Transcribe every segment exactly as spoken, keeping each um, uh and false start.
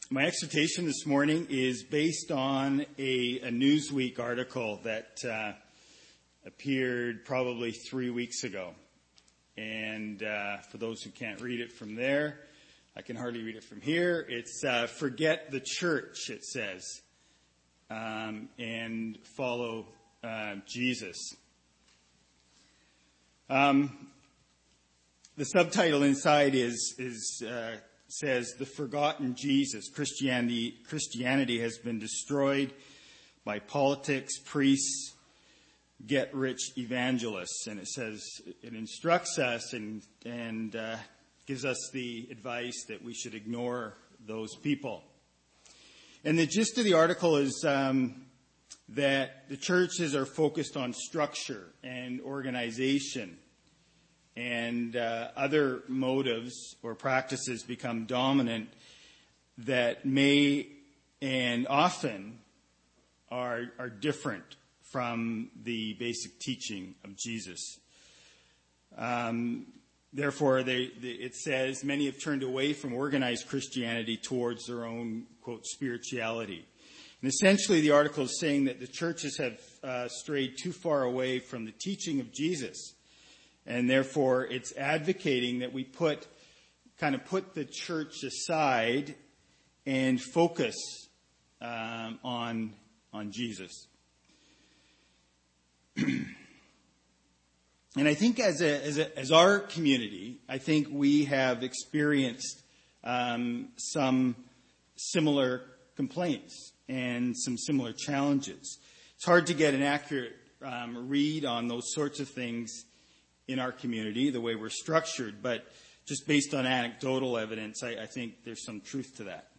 My exhortation this morning is based on a, a Newsweek article that uh, appeared probably three weeks ago. And uh, for those who can't read it from there, I can hardly read it from here. It's uh, Forget the Church, it says, um, and follow uh, Jesus. Um, the subtitle inside is is uh, says, The Forgotten Jesus. Christianity, Christianity has been destroyed by politics, priests, get-rich evangelists. And it says, it instructs us and, and uh, gives us the advice that we should ignore those people. And the gist of the article is um, that the churches are focused on structure and organization, and uh, other motives or practices become dominant that may and often are, are different from the basic teaching of Jesus. Um, therefore, they, they, it says many have turned away from organized Christianity towards their own, quote, spirituality. And essentially, the article is saying that the churches have uh, strayed too far away from the teaching of Jesus. And therefore, it's advocating that we put, kind of put the church aside and focus um, on, on Jesus. And I think as a, as a, as our community, I think we have experienced um, some similar complaints and some similar challenges. It's hard to get an accurate um, read on those sorts of things in our community, the way we're structured, but just based on anecdotal evidence, I, I think there's some truth to that.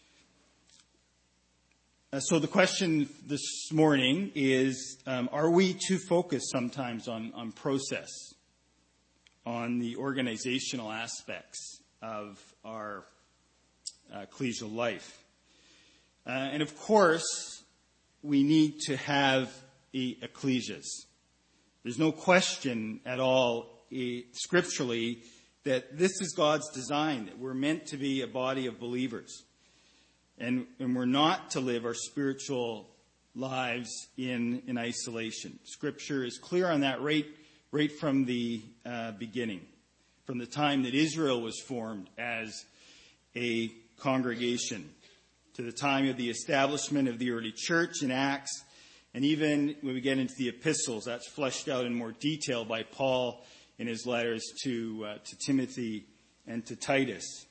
Uh, so the question this morning is, um, are we too focused sometimes on, on process, on the organizational aspects of our uh, ecclesial life? Uh, and of course, we need to have e- ecclesias. There's no question at all uh, scripturally that this is God's design, that we're meant to be a body of believers. And, and we're not to live our spiritual lives in, in isolation. Scripture is clear on that right, right from the uh, beginning, from the time that Israel was formed as a congregation, to the time of the establishment of the early church in Acts. And even when we get into the epistles, that's fleshed out in more detail by Paul in his letters to uh, to Timothy and to Titus.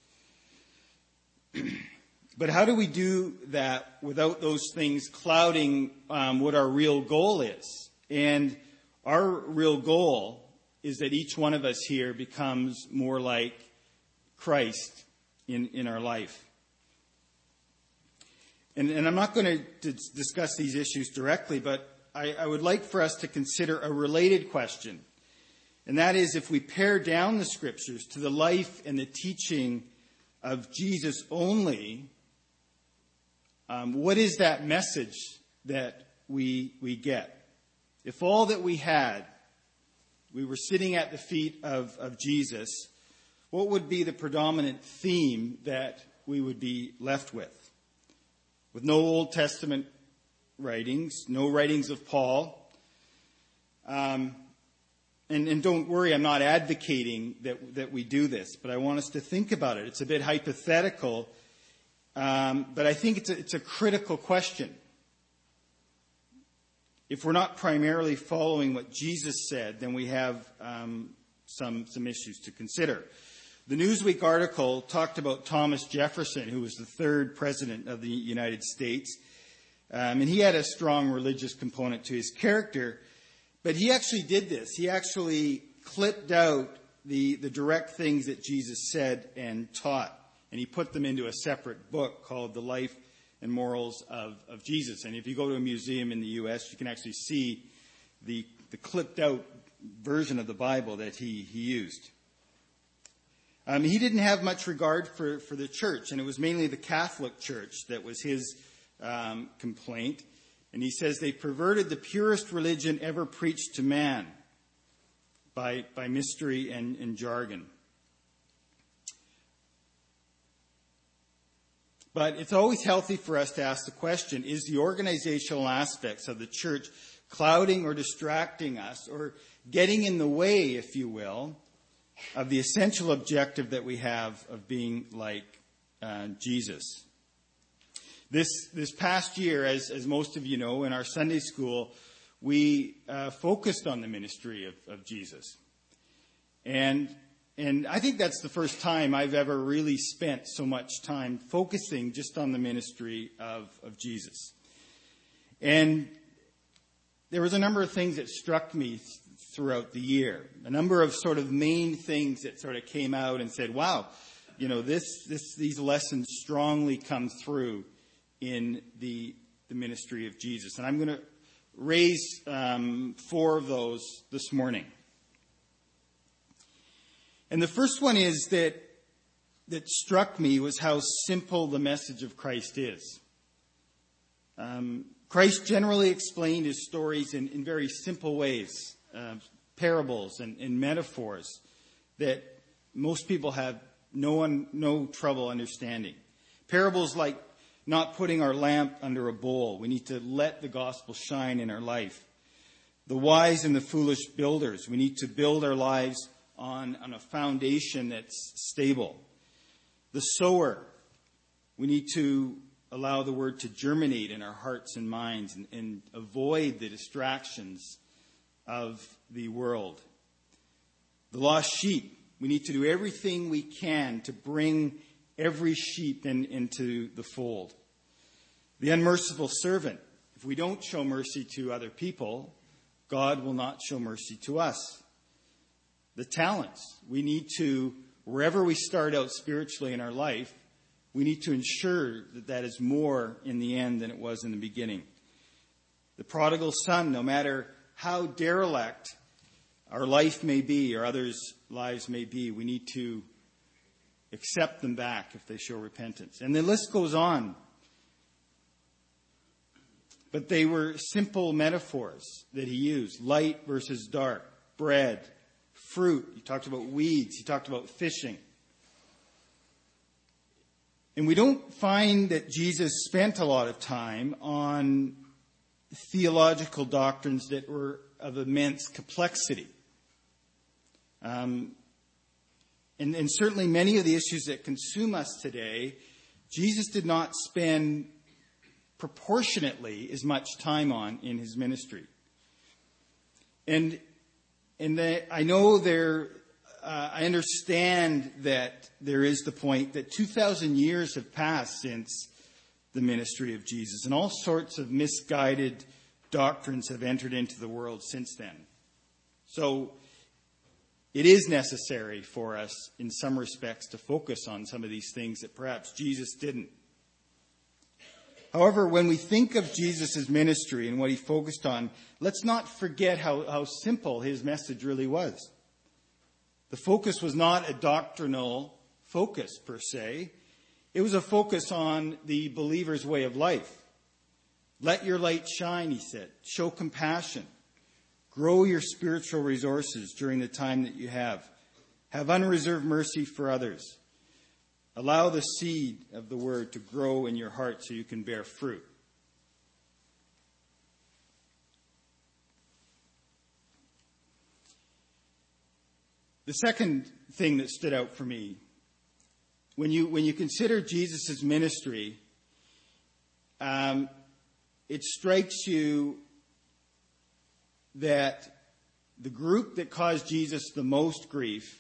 But how do we do that without those things clouding um, what our real goal is? And our real goal is that each one of us here becomes more like Christ in, in our life. And, and I'm not going to discuss these issues directly, but I, I would like for us to consider a related question. And that is, if we pare down the scriptures to the life and the teaching of Jesus only, um, what is that message that we we get? If all that we had, we were sitting at the feet of, of Jesus, what would be the predominant theme that we would be left with? With no Old Testament writings, no writings of Paul. Um, and, and don't worry, I'm not advocating that, that we do this, but I want us to think about it. It's a bit hypothetical, um, but I think it's a, it's a critical question. If we're not primarily following what Jesus said, then we have um, some, some issues to consider. The Newsweek article talked about Thomas Jefferson, who was the third president of the United States. Um, and he had a strong religious component to his character. But he actually did this. He actually clipped out the, the direct things that Jesus said and taught. And he put them into a separate book called The Life and Morals of, of Jesus. And if you go to a museum in the U S, you can actually see the, the clipped out version of the Bible that he, he used. Um, he didn't have much regard for, for the church, and it was mainly the Catholic Church that was his um, complaint. And he says they perverted the purest religion ever preached to man by, by mystery and, and jargon. But it's always healthy for us to ask the question, is the organizational aspects of the church clouding or distracting us, or getting in the way, if you will, of the essential objective that we have of being like uh, Jesus? This this past year, as, as most of you know, in our Sunday school, we uh, focused on the ministry of, of Jesus. And And I think that's the first time I've ever really spent so much time focusing just on the ministry of, of Jesus. And there was a number of things that struck me th- throughout the year. A number of sort of main things that sort of came out and said, wow, you know, this, this, these lessons strongly come through in the, the ministry of Jesus. And I'm going to raise um, four of those this morning. And the first one is that that struck me was how simple the message of Christ is. Um, Christ generally explained his stories in, in very simple ways, uh, parables and, and metaphors that most people have no one, no trouble understanding. Parables like not putting our lamp under a bowl. We need to let the gospel shine in our life. The wise and the foolish builders. We need to build our lives On, on a foundation that's stable. The sower, we need to allow the word to germinate in our hearts and minds and, and avoid the distractions of the world. The lost sheep, we need to do everything we can to bring every sheep in, into the fold. The unmerciful servant, if we don't show mercy to other people, God will not show mercy to us. The talents. We need to, wherever we start out spiritually in our life, we need to ensure that that is more in the end than it was in the beginning. The prodigal son, no matter how derelict our life may be or others' lives may be, we need to accept them back if they show repentance. And the list goes on. But they were simple metaphors that he used. Light versus dark. Bread. Fruit. He talked about weeds. He talked about fishing. And we don't find that Jesus spent a lot of time on theological doctrines that were of immense complexity. Um, and, and certainly many of the issues that consume us today, Jesus did not spend proportionately as much time on in his ministry. And And I know there, uh, I understand that there is the point that two thousand years have passed since the ministry of Jesus, and all sorts of misguided doctrines have entered into the world since then. So it is necessary for us, in some respects, to focus on some of these things that perhaps Jesus didn't. However, when we think of Jesus' ministry and what he focused on, let's not forget how, how simple his message really was. The focus was not a doctrinal focus, per se. It was a focus on the believer's way of life. Let your light shine, he said. Show compassion. Grow your spiritual resources during the time that you have. Have unreserved mercy for others. Allow the seed of the word to grow in your heart so you can bear fruit. The second thing that stood out for me, when you when you consider Jesus' ministry, um, it strikes you that the group that caused Jesus the most grief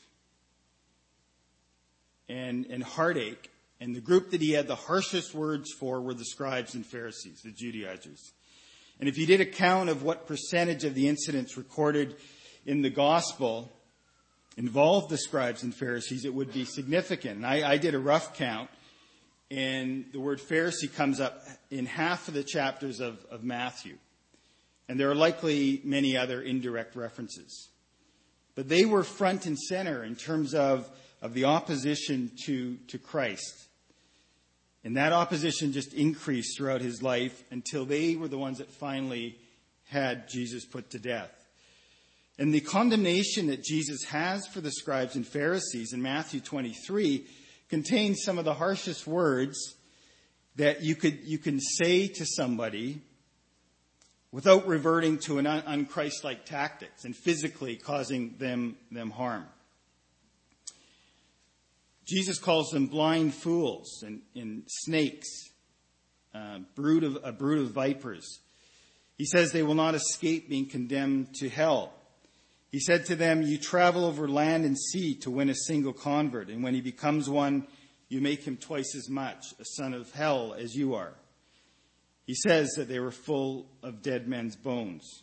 and, and heartache, and the group that he had the harshest words for, were the scribes and Pharisees, the Judaizers. And if you did a count of what percentage of the incidents recorded in the gospel involved the scribes and Pharisees, it would be significant. And I, I did a rough count, and the word Pharisee comes up in half of the chapters of, of Matthew. And there are likely many other indirect references. But they were front and center in terms of, of the opposition to, to Christ. And that opposition just increased throughout his life until they were the ones that finally had Jesus put to death. And the condemnation that Jesus has for the scribes and Pharisees in Matthew twenty-three contains some of the harshest words that you could you can say to somebody without reverting to an un- un-Christ-like tactics and physically causing them, them harm. Jesus calls them blind fools and, and snakes, uh, brood of, a brood of vipers. He says they will not escape being condemned to hell. He said to them, you travel over land and sea to win a single convert, and when he becomes one, you make him twice as much a son of hell as you are. He says that they were full of dead men's bones.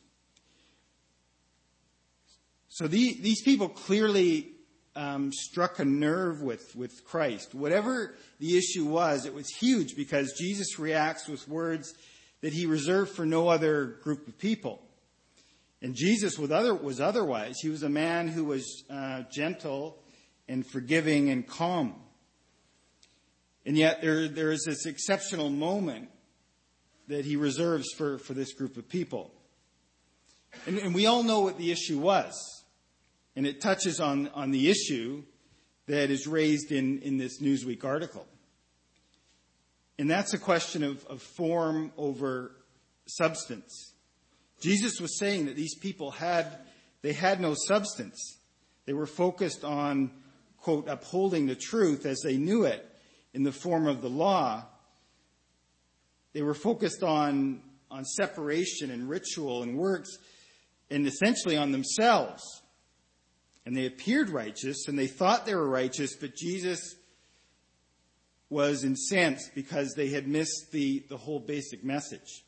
So the, these people clearly um, struck a nerve with, with Christ. Whatever the issue was, it was huge because Jesus reacts with words that he reserved for no other group of people. And Jesus was, other, was otherwise. He was a man who was uh, gentle and forgiving and calm. And yet there, there is this exceptional moment that he reserves for, for this group of people. And, and we all know what the issue was. And it touches on, on the issue that is raised in, in this Newsweek article. And that's a question of, of form over substance. Jesus was saying that these people had, they had no substance. They were focused on, quote, upholding the truth as they knew it in the form of the law. They were focused on, on separation and ritual and works and essentially on themselves. And they appeared righteous and they thought they were righteous, but Jesus was incensed because they had missed the, the whole basic message,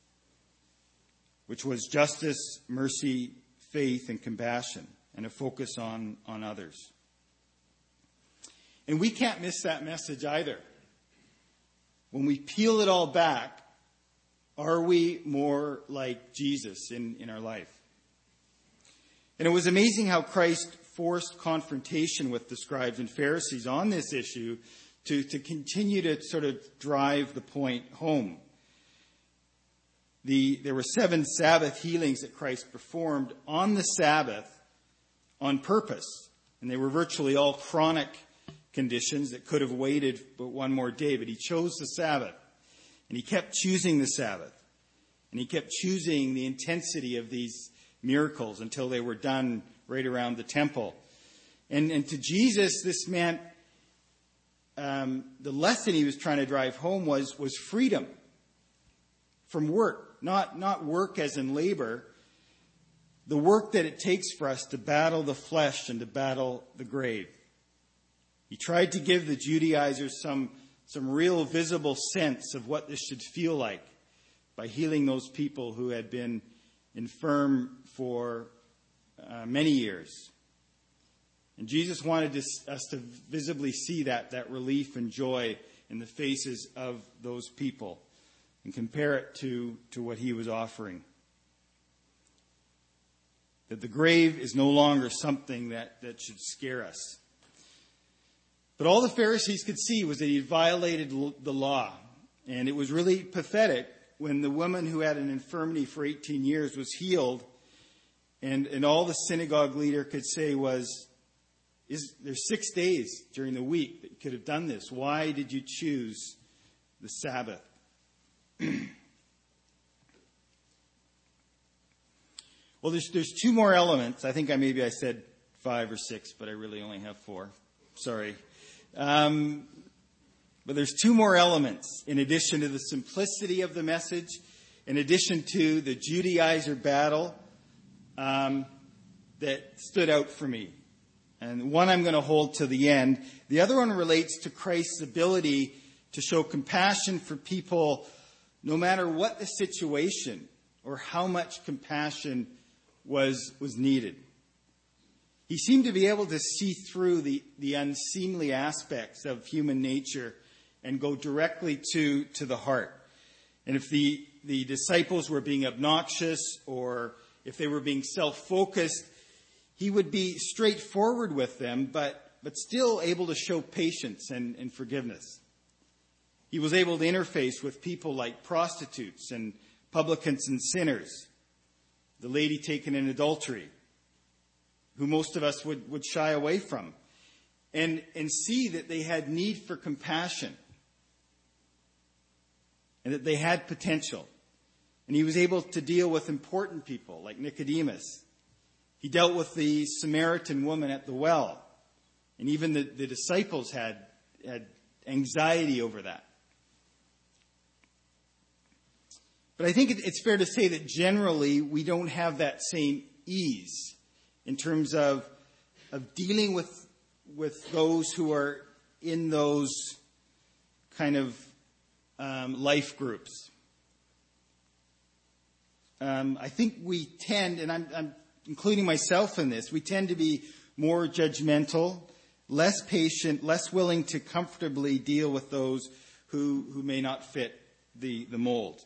which was justice, mercy, faith, and compassion, and a focus on, on others. And we can't miss that message either. When we peel it all back, are we more like Jesus in, in our life? And it was amazing how Christ forced confrontation with the scribes and Pharisees on this issue to, to continue to sort of drive the point home. The, there were seven Sabbath healings that Christ performed on the Sabbath on purpose. And they were virtually all chronic conditions that could have waited but one more day. But he chose the Sabbath. And he kept choosing the Sabbath. And he kept choosing the intensity of these miracles until they were done right around the temple. And, and to Jesus, this meant um, the lesson he was trying to drive home was, was freedom from work. Not, not work as in labor. The work that it takes for us to battle the flesh and to battle the grave. He tried to give the Judaizers some, some real visible sense of what this should feel like by healing those people who had been infirm for uh, many years. And Jesus wanted to, us to visibly see that, that relief and joy in the faces of those people and compare it to, to what he was offering. That the grave is no longer something that, that should scare us. But all the Pharisees could see was that he had violated the law. And it was really pathetic when the woman who had an infirmity for eighteen years was healed. And, and all the synagogue leader could say was, is there's six days during the week that you could have done this. Why did you choose the Sabbath? Well, there's, there's two more elements. I think I maybe I said five or six, but I really only have four. Sorry. Um, but there's two more elements in addition to the simplicity of the message, in addition to the Judaizer battle um, that stood out for me. And one I'm going to hold to the end. The other one relates to Christ's ability to show compassion for people no matter what the situation or how much compassion was, was needed. He seemed to be able to see through the, the unseemly aspects of human nature and go directly to, to the heart. And if the, the disciples were being obnoxious or if they were being self-focused, he would be straightforward with them, but, but still able to show patience and, and forgiveness. He was able to interface with people like prostitutes and publicans and sinners, the lady taken in adultery, who most of us would, would shy away from, and, and see that they had need for compassion. and that they had potential. And he was able to deal with important people like Nicodemus. He dealt with the Samaritan woman at the well. And even the, the disciples had, had anxiety over that. But I think it's fair to say that generally we don't have that same ease in terms of, of dealing with, with those who are in those kind of um, life groups. Um, I think we tend, and I'm, I'm including myself in this, we tend to be more judgmental, less patient, less willing to comfortably deal with those who, who may not fit the, the mold.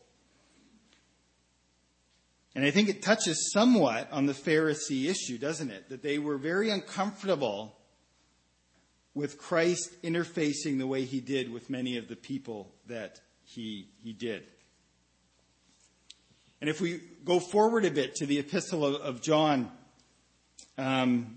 And I think it touches somewhat on the Pharisee issue, doesn't it? That they were very uncomfortable with Christ interfacing the way he did with many of the people that he, he did. And if we go forward a bit to the Epistle of, of John, um,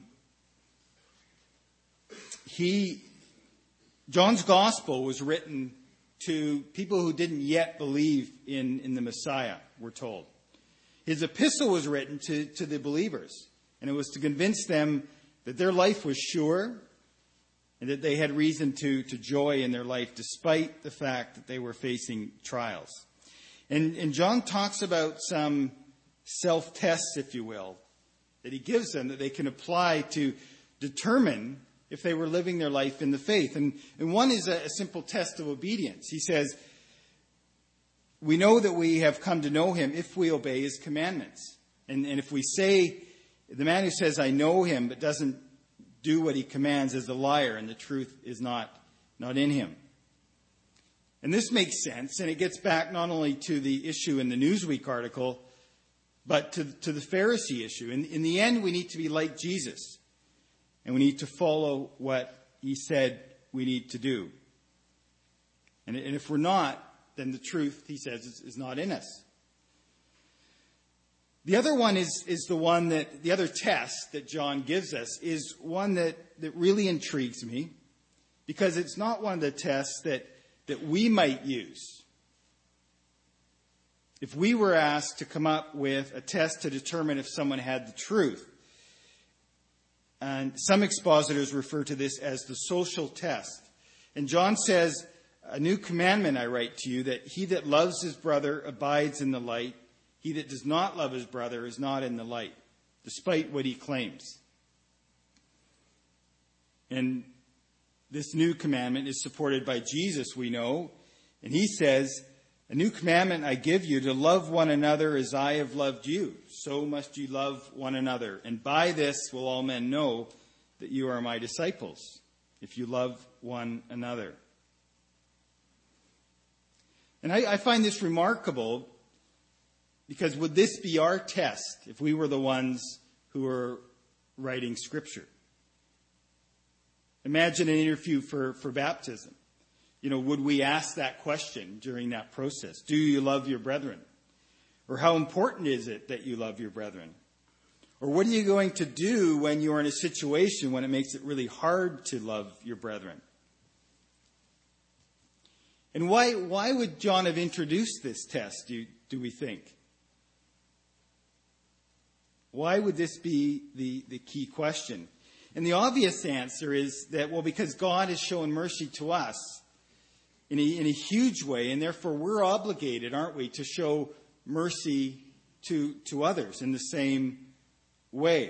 he, John's Gospel was written to people who didn't yet believe in, in the Messiah, we're told. His epistle was written to, to the believers, and it was to convince them that their life was sure and that they had reason to, to joy in their life despite the fact that they were facing trials. And, and John talks about some self-tests, if you will, that he gives them that they can apply to determine if they were living their life in the faith. And, and one is a, a simple test of obedience. He says, we know that we have come to know him if we obey his commandments. And, and if we say, the man who says, I know him, but doesn't do what he commands is a liar, and the truth is not, not in him. And this makes sense, and it gets back not only to the issue in the Newsweek article, but to, to the Pharisee issue. In, in the end, we need to be like Jesus, and we need to follow what he said we need to do. And, and if we're not, then the truth, he says, is, is not in us. The other one is, is the one that, the other test that John gives us is one that, that really intrigues me, because it's not one of the tests that, that we might use. If we were asked to come up with a test to determine if someone had the truth, and some expositors refer to this as the social test. And John says, a new commandment I write to you, that he that loves his brother abides in the light. He that does not love his brother is not in the light, despite what he claims. And this new commandment is supported by Jesus, we know. And he says, a new commandment I give you, to love one another as I have loved you. So must you love one another. And by this will all men know that you are my disciples, if you love one another. And I, I find this remarkable, because would this be our test if we were the ones who were writing Scripture? Imagine an interview for, for baptism. You know, would we ask that question during that process? Do you love your brethren? Or how important is it that you love your brethren? Or what are you going to do when you're in a situation when it makes it really hard to love your brethren? And why, why would John have introduced this test, do, do we think? Why would this be the, the key question? And the obvious answer is that, well, because God has shown mercy to us in a, in a huge way, and therefore we're obligated, aren't we, to show mercy to, to others in the same way.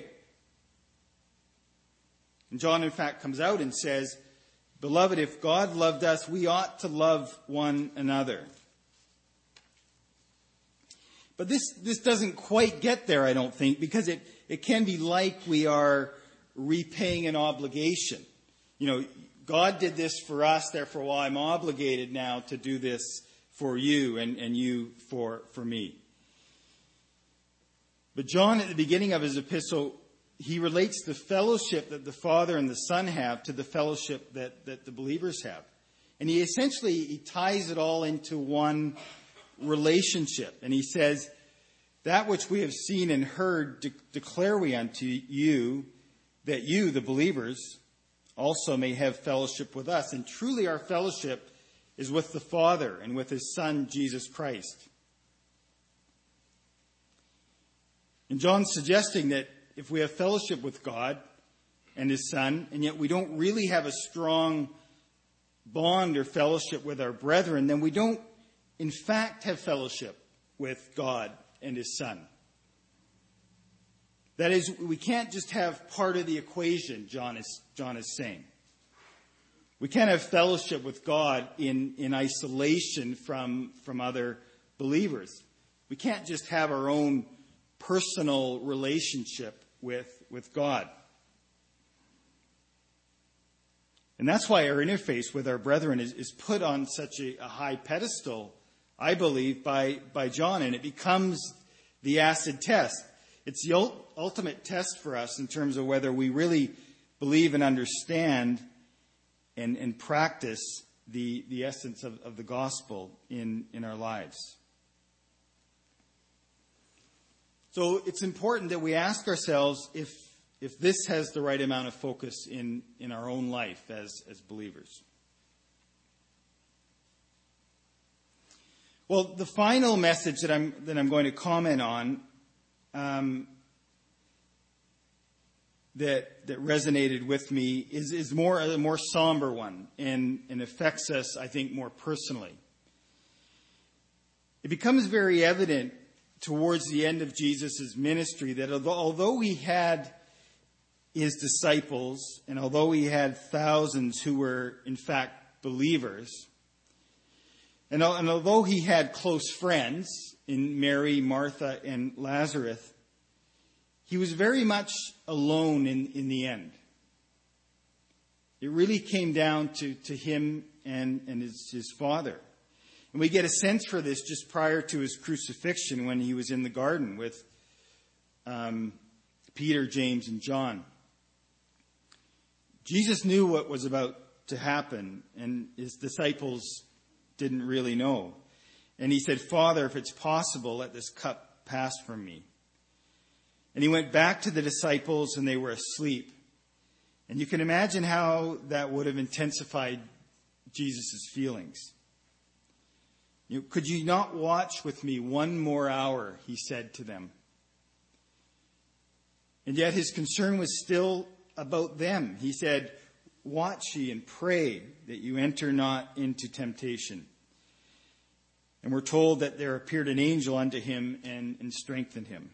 And John, in fact, comes out and says, beloved, if God loved us, we ought to love one another. But this, this doesn't quite get there, I don't think, because it, it can be like we are repaying an obligation. You know, God did this for us, therefore, well, I'm obligated now to do this for you and, and you for, for me. But John, at the beginning of his epistle, he relates the fellowship that the Father and the Son have to the fellowship that, that the believers have. And he essentially he ties it all into one relationship. And he says, that which we have seen and heard de- declare we unto you, that you, the believers, also may have fellowship with us. And truly our fellowship is with the Father and with his Son, Jesus Christ. And John's suggesting that if we have fellowship with God and his Son, and yet we don't really have a strong bond or fellowship with our brethren, then we don't, in fact, have fellowship with God and his Son. That is, we can't just have part of the equation, John is, John is saying. We can't have fellowship with God in, in isolation from, from other believers. We can't just have our own personal relationship with, with God. And that's why our interface with our brethren is, is put on such a, a high pedestal, I believe, by, by John, and it becomes the acid test. It's the ul- ultimate test for us in terms of whether we really believe and understand and, and practice the, the essence of, of the gospel in, in our lives. So it's important that we ask ourselves if, if this has the right amount of focus in, in our own life as, as believers. Well, the final message that I'm, that I'm going to comment on um, that, that resonated with me is, is more a more somber one and, and affects us, I think, more personally. It becomes very evident towards the end of Jesus' ministry that although, although he had his disciples and although he had thousands who were in fact believers, and, and although he had close friends in Mary, Martha, and Lazarus, he was very much alone in, in the end. It really came down to, to him and, and his, his Father. And we get a sense for this just prior to his crucifixion when he was in the garden with um, Peter, James, and John. Jesus knew what was about to happen, and his disciples didn't really know. And he said, "Father, if it's possible, let this cup pass from me." And he went back to the disciples, and they were asleep. And you can imagine how that would have intensified Jesus' feelings. You know, "Could you not watch with me one more hour?" he said to them. And yet his concern was still about them. He said, "Watch ye and pray that you enter not into temptation." And we're told that there appeared an angel unto him and, and strengthened him.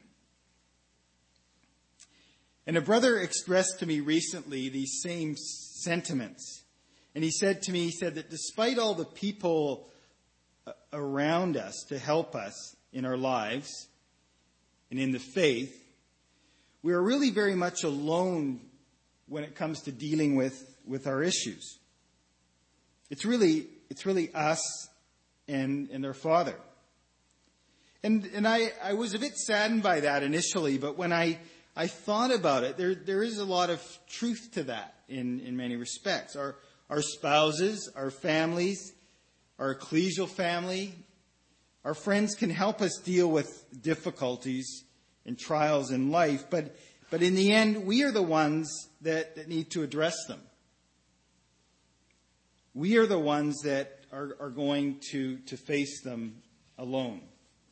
And a brother expressed to me recently these same sentiments. And he said to me, he said that despite all the people around us to help us in our lives and in the faith, we are really very much alone when it comes to dealing with, with our issues. It's really, it's really us and, and our Father. And, and I, I was a bit saddened by that initially, but when I, I thought about it, there, there is a lot of truth to that in, in many respects. Our, our spouses, our families, our ecclesial family, our friends can help us deal with difficulties and trials in life, but, but in the end, we are the ones that, that need to address them. We are the ones that are, are going to, to face them alone.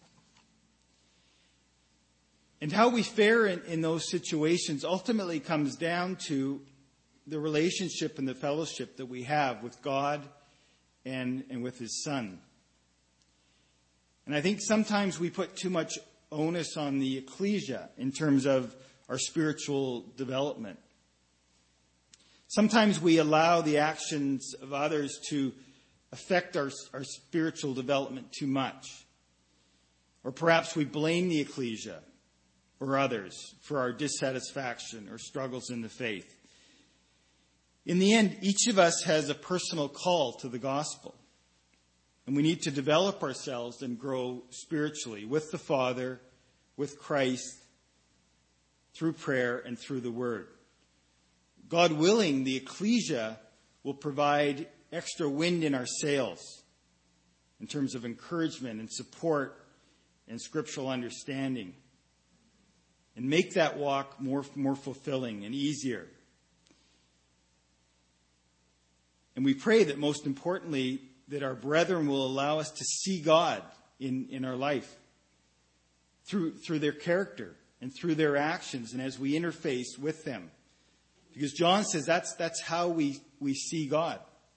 And how we fare in, in those situations ultimately comes down to the relationship and the fellowship that we have with God and, and with his Son. And I think sometimes we put too much onus on the ecclesia in terms of our spiritual development. Sometimes we allow the actions of others to affect our, our spiritual development too much. Or perhaps we blame the ecclesia or others for our dissatisfaction or struggles in the faith. In the end, each of us has a personal call to the gospel. And we need to develop ourselves and grow spiritually with the Father, with Christ, through prayer and through the Word. God willing, the ecclesia will provide extra wind in our sails in terms of encouragement and support and scriptural understanding, and make that walk more, more fulfilling and easier. And we pray that most importantly, that our brethren will allow us to see God in, in our life through, through their character and through their actions and as we interface with them. Because John says that's, that's how we, we see God.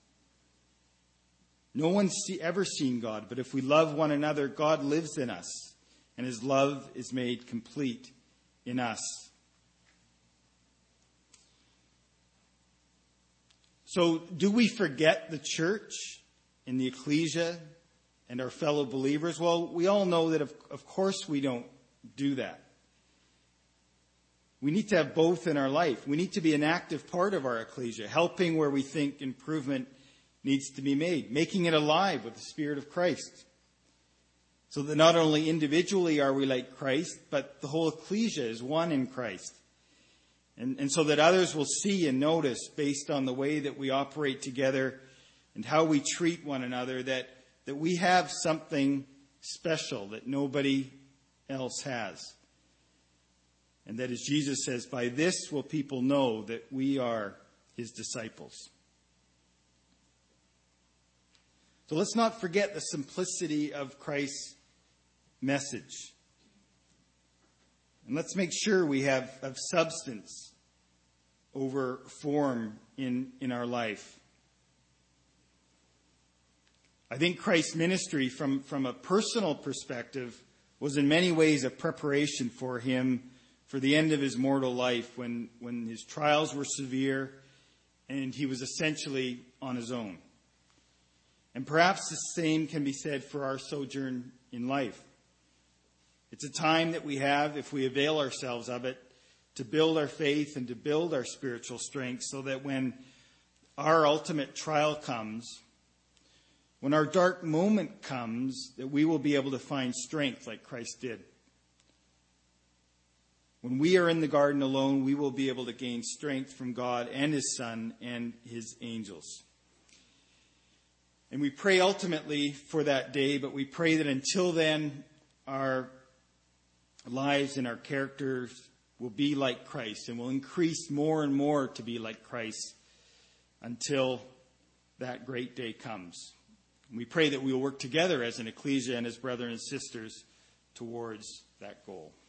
No one's see, ever seen God, but if we love one another, God lives in us, and his love is made complete in us. So, do we forget the church and the ecclesia and our fellow believers? Well, we all know that of, of course we don't do that. We need to have both in our life. We need to be an active part of our ecclesia, helping where we think improvement needs to be made, making it alive with the Spirit of Christ. So that not only individually are we like Christ, but the whole ecclesia is one in Christ. And, and so that others will see and notice based on the way that we operate together and how we treat one another that, that we have something special that nobody else has. And that, as Jesus says, by this will people know that we are his disciples. So let's not forget the simplicity of Christ's message. And let's make sure we have, have substance over form in, in our life. I think Christ's ministry from, from a personal perspective was in many ways a preparation for him for the end of his mortal life when, when his trials were severe and he was essentially on his own. And perhaps the same can be said for our sojourn in life. It's a time that we have, if we avail ourselves of it, to build our faith and to build our spiritual strength so that when our ultimate trial comes, when our dark moment comes, that we will be able to find strength like Christ did. When we are in the garden alone, we will be able to gain strength from God and his Son and his angels. And we pray ultimately for that day, but we pray that until then, our lives and our characters will be like Christ and will increase more and more to be like Christ until that great day comes. And we pray that we will work together as an ecclesia and as brothers and sisters towards that goal.